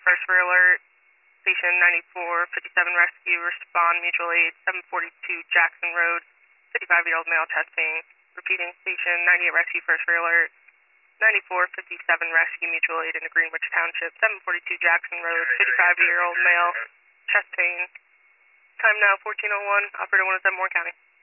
first for alert. Station 9457 rescue, respond mutual aid, 742 Jackson Road, 55-year-old male chesting. Repeating, station 98 rescue, first for alert. 9457 rescue, mutual aid in the Greenwich Township, 742 Jackson Road, 55-year-old male chesting. Time now 14:01. Operator 107 Warren County.